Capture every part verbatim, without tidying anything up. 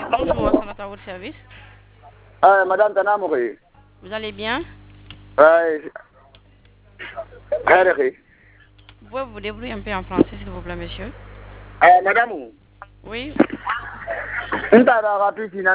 Bonjour, ça va à votre service? Euh, Madame Tanamouri. Vous allez bien? Oui. Vous pouvez vous débrouiller un peu en français, s'il vous plaît, monsieur? Euh, Madame. Oui. D'accord,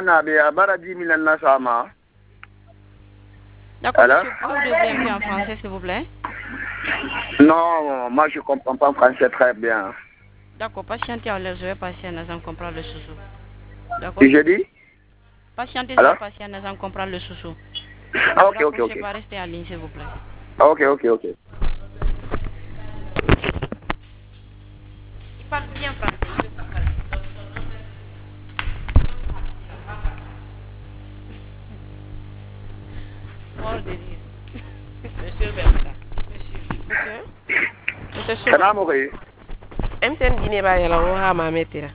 monsieur, pouvez vous débrouiller un peu en français, s'il vous plaît? Non, moi je comprends pas français très bien. D'accord, patientez, alors je vais passer un instant comprendre le sous-sous. D'accord? Et je dis? Patientez, je vais passer un instant comprendre le sous-sous. Ah, ok, ok, ok. Je vais rester en ligne, s'il vous plaît. Ok, ok, ok. Il parle bien français. Mort de rire. Monsieur Bertha. Monsieur. Monsieur? Monsieur Souma. Tanamouri. M T N Guinée ba yala wo ha ma metira.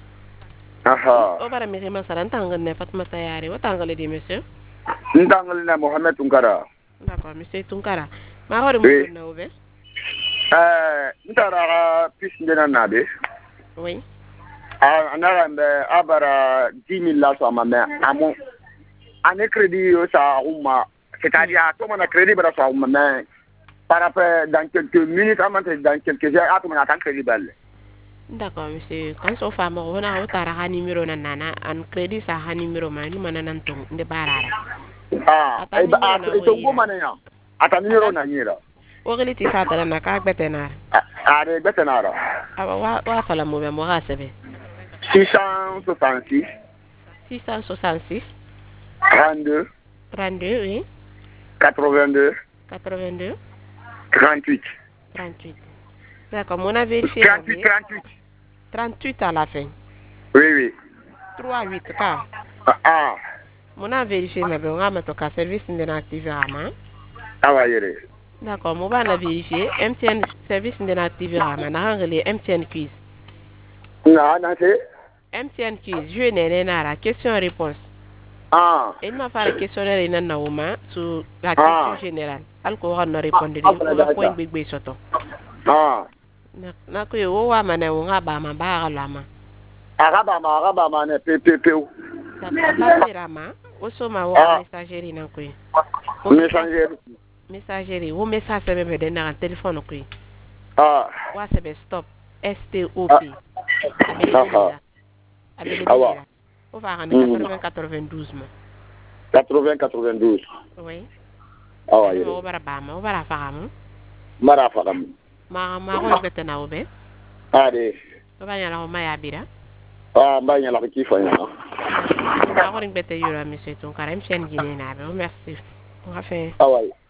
Aha. O bara mi rema saran tangal ne Fatma Tayari, o tangal di monsieur. Ntangal na Mohamed Tunkara. D'accord, monsieur Tunkara. Ma hore mo na obe. Euh, ntara pis ndena nabe. Oui. Ah, anara mbe abara dix mille la so ma mais amon. Ane crédit yo sa umma. C'est-à-dire à tout mon crédit bara so umma mais par rapport dans quelques minutes avant dans quelques heures à tout mon attend crédit balle. D'accord, monsieur. Quand so fa mo wona o tara ha numéro na nana an crédit sa ha numéro ma ni mana nan to nde barara. Ah, e ba e to go mana ya. Ata numéro na nyira. O gele ti sa tara na ka betenar. Ah, de betenara. Aba wa wa fala mo be mo ha sebe. six cent soixante-six. six cent soixante-six. trente-deux. trente-deux, oui. quatre-vingt-deux. quatre-vingt-deux. trente-huit. trente-huit. D'accord, on a vérifié. trente-huit, trente-huit. trente-huit à la fin. Oui, oui. trois huit, car. Ah. On a vérifié, mais on a mis au service inactivé à main. Ah, oui. D'accord, on va la vérifier. M T N service inactivé à main. On a relé M T N quiz. Non, non, c'est. M T N quiz, je n'ai rien à question-réponse. Ah. Il m'a fait le questionnaire in Nauma sur la question générale. Alcool n'a répondu. On va point big big soto. Ah. Na ko yo wa mana wo nga ba ma ba la ma. Araba ma araba ma ne pepepe. D'accord, ba rama. O so ma wa messagerie na ko. Messagerie. Messagerie, wo message be be de na téléphone ko. Ah. Wa se be stop. S T O P. Ah. Avec les on va rendre quatre-vingts quatre-vingt-douze ma. quatre-vingts quatre-vingt-douze. Oui. Ah oui. On va ba ma, on va la faramu. Mara faramu. Ma ma ko bete na obe. Ade. On va yala o ma ya bira. Ah, ba yala ki fa yana. Ma ko bete yura monsieur ton carême chaîne guinéenne. Merci. On va faire. Ah oui.